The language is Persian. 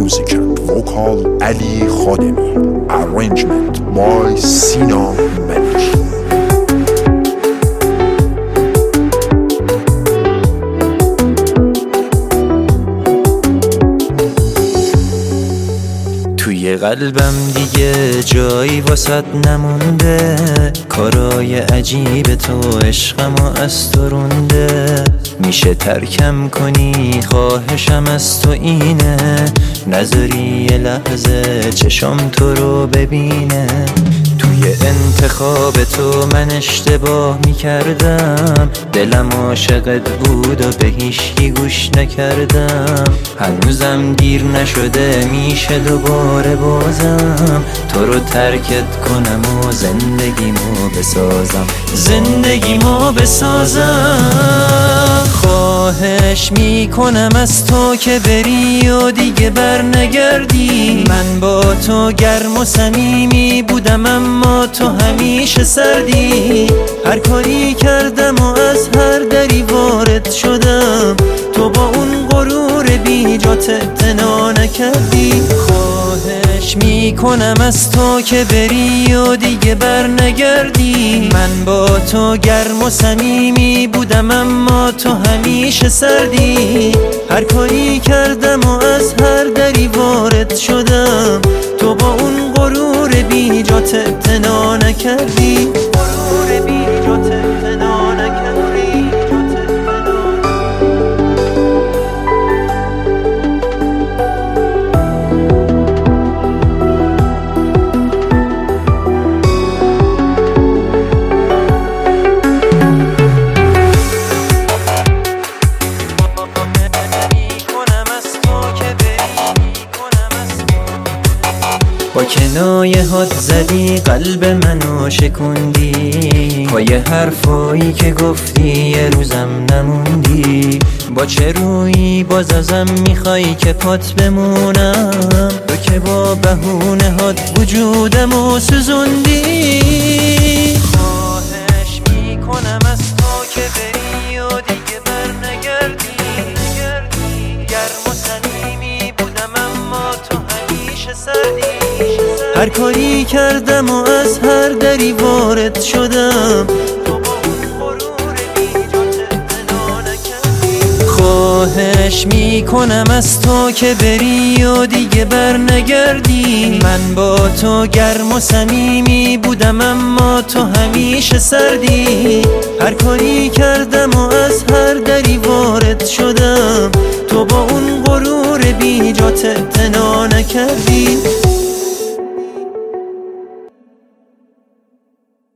Music and vocal Ali Khademi. Arrangement by Sina Malik. توی قلبم دیگه جایی واسط نمونده، کارای عجیب تو عشقمو از تو رونده. میشه ترکم کنی خواهشم از تو اینه، نذاری یه لحظه چشم تو رو ببینه. توی انتخاب تو من اشتباه میکردم، دلم عاشقت بود و به هیچکی گوش نکردم. هنوزم دیر نشده میشه دوباره بازم تو رو ترکت کنم و زندگیمو بسازم. خواهش میکنم از تو که بری و دیگه بر نگردی. من با تو گرم و صمیمی بودم اما تو همیشه سردی. هر کاری کردم و از هر دری وارد شدم، تو با اون غرور بی جات اعتنا نکردی. خواهش میکنم از تو که بری و دیگه بر نگردی. من با تو گرم و صمیمی بودم اما تو همیشه سردی. هر کاری کردم و از هر دری وارد شدم، تو با اون غرور بی جات اعتنا نکردی. غرور بی جات اعتنا نکردی. با کنایه هات زدی قلب منو شکوندی، با یه حرفایی که گفتی یه روزم نموندی. با چه رویی باز ازم میخوای که پات بمونم، تو که با بهونه هات وجودمو سوزوندی. خواهش میکنم از تو که بری و دیگه بر نگردی. گرم و صمیمی بودم اما تو همیشه سردی. هر کاری کردم و از هر دری وارد شدم، تو با اون غرور بی جات اعتنا نکردی. خواهش میکنم از تو که بری و دیگه بر نگردی. من با تو گرم و صمیمی بودم اما تو همیشه سردی. هر کاری کردم و از هر دری وارد شدم، تو با اون غرور بی جات اعتنا نکردی.